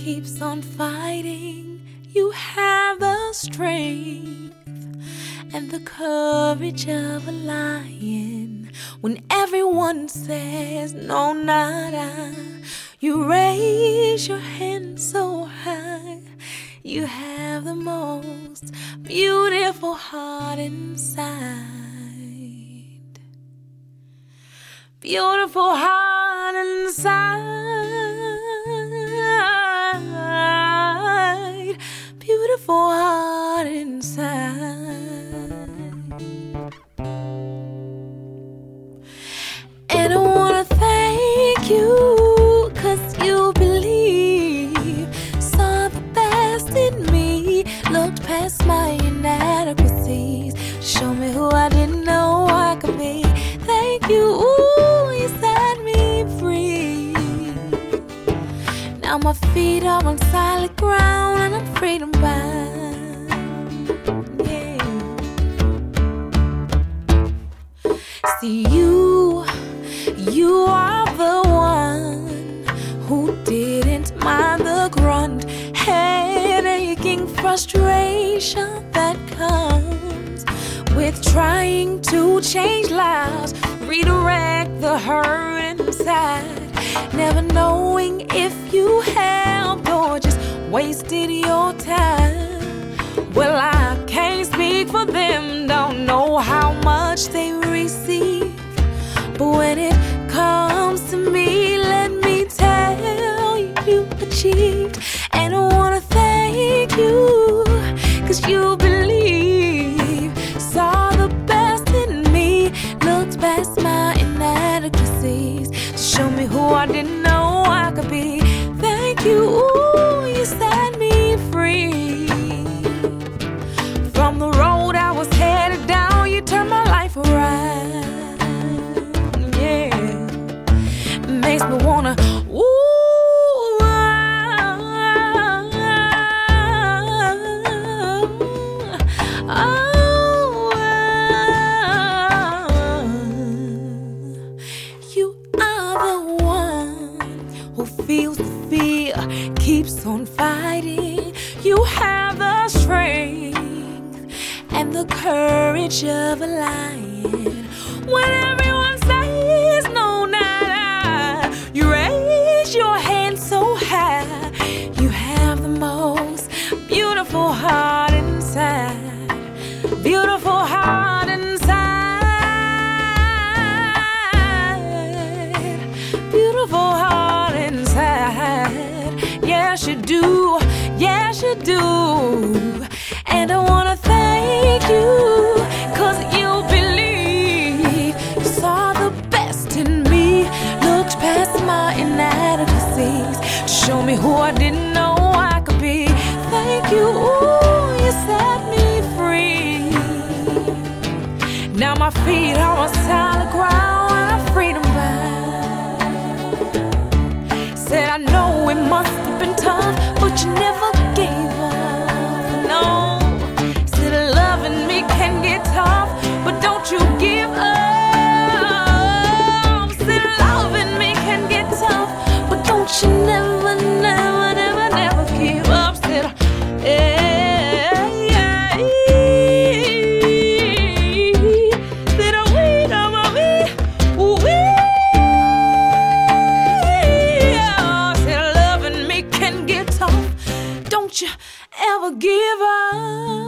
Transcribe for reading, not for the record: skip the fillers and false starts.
keeps on fighting. You have the strength and the courage of a lion. When everyone says no, not I, you raise your hand so high. You have the most beautiful heart inside. Beautiful heart inside. Beautiful heart inside. And I wanna thank you, 'cause you believe, saw the best in me, looked past my inadequacies, show me who I didn't know I could be. Thank you, ooh, you set me free. Now my feet are on solid ground and I'm freedom bound. Yeah. See, you are the one who didn't mind the grunt, head-aching frustration that comes with trying to change lives, redirect the hurt inside, never knowing if you helped or just wasted your time. Well, I can't speak for them, don't know how much they receive, but when it comes to me, let me tell you, you achieved. And I wanna thank you, 'cause you believe, saw the best in me, looked past my inadequacies to show me who I didn't know I could be. Thank you, ooh, you set me free. From the road I was headed down, you turned my life around. Yeah, makes me wanna, ooh, you are the one who feels the fear, keeps on fighting. You have the strength and the courage of a lion. When everyone says no, not I, you raise your hand so high. You have the most beautiful heart inside. Beautiful heart inside. Beautiful heart inside. Yes, you do. Yes, you do. And I wanna thank you, 'cause you believe, you saw the best in me, looked past my inadequacies to show me who I didn't know I could be. Thank you, ooh, you set me free. Now my feet are on solid ground and I'm freedom bound. Said I know it must have been tough, but you never gave up. No, said loving me can get tough, but don't you give up. Said loving me can get tough, but don't you never, never, never, never give up. Said, don't you ever give up.